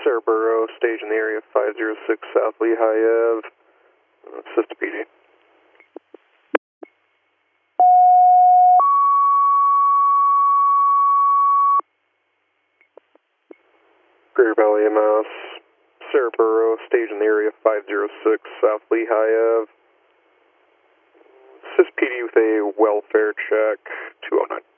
Cerebro, stage in the area 506 South Lehigh Ave, Assist PD. Greater Valley EMS, Cerebro, stage in the area 506 South Lehigh Ave, Assist PD with a welfare check 209.